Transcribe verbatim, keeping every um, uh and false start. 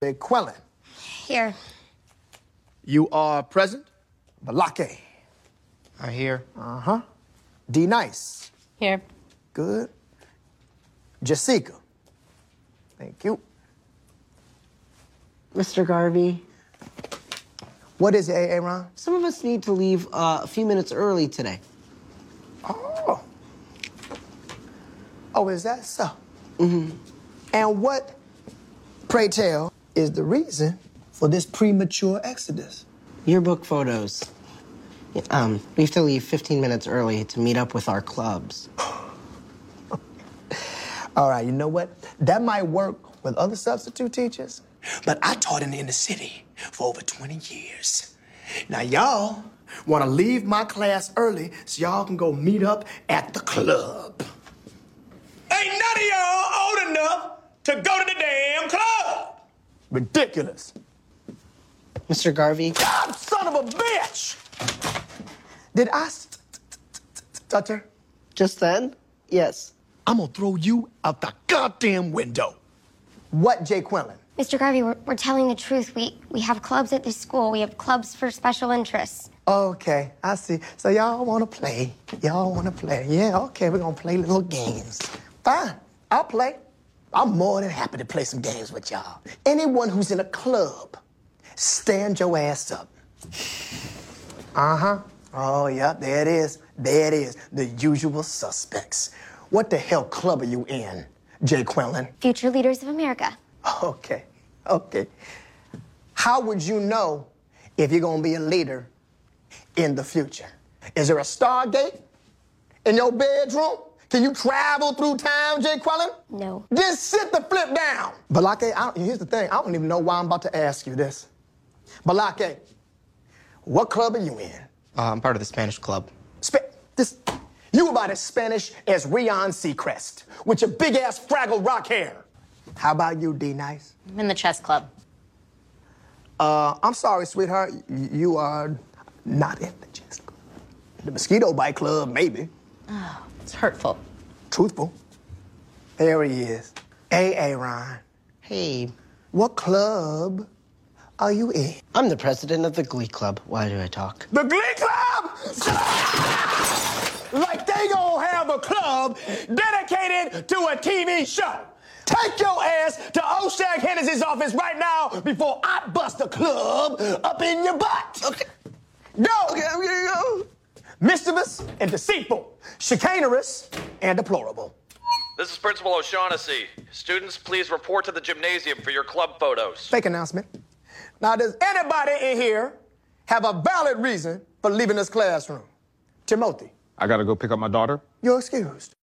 Quellen. Here. You are present? Balake. I hear. Uh-huh. D. Nice. Here. Good. Jessica. Thank you. Mister Garvey, What is it, A A. Ron? some of us need to leave uh, a few minutes early today. Oh. Oh, is that so? Mm-hmm. And what, pray tell, is the reason for this premature exodus? Yearbook photos. Um, we have to leave fifteen minutes early to meet up with our clubs. All right, you know what? That might work with other substitute teachers, but I taught in the inner city for over twenty years. Now, y'all want to leave my class early so y'all can go meet up at the club. Ain't none of y'all old enough to go to the damn club. Ridiculous. Mister Garvey, God, son of a bitch! Did I stutter? just then? Yes. I'm gonna throw you out the goddamn window. What, Jay Quellen? Mister Garvey, we're, we're telling the truth. We we have clubs at this school. We have clubs for special interests. Okay, I see. So y'all wanna play. Y'all wanna play. Yeah, okay, we're gonna play little games. Fine, I'll play. I'm more than happy to play some games with y'all. Anyone who's in a club, stand your ass up. Uh-huh. Oh, yeah, there it is. There it is. The usual suspects. What the hell club are you in, Jay Quellen? Future Leaders of America. Okay, okay. How would you know if you're gonna be a leader in the future? Is there a Stargate in your bedroom? Can you travel through time, Jay Quellen? No. Just sit the flip down. Balake, I don't, here's the thing. I don't even know why I'm about to ask you this. Balake, what club are you in? Uh, I'm part of the Spanish club. Spa- this, you about as Spanish as Ryan Seacrest with your big-ass Fraggle Rock hair. How about you, D. Nice? I'm in the chess club. Uh, I'm sorry, sweetheart. Y- You are not in the chess club. The Mosquito Bite Club, maybe. Oh, it's hurtful. Truthful. There he is. A A. Ron. Hey, What club are you in? I'm the president of the Glee Club. Why do I talk? The Glee Club? Like they gonna have a club dedicated to a T V show. Take your ass to Oshag Hennessy's office right now before I bust the club up in your butt. Okay. Go. Okay, I'm gonna go. Mischievous and deceitful, chicanerous and deplorable. This is Principal O'Shaughnessy. Students, please report to the gymnasium for your club photos. Fake announcement. Now, does anybody in here have a valid reason for leaving this classroom? Timothy, I gotta go pick up my daughter. you're excused.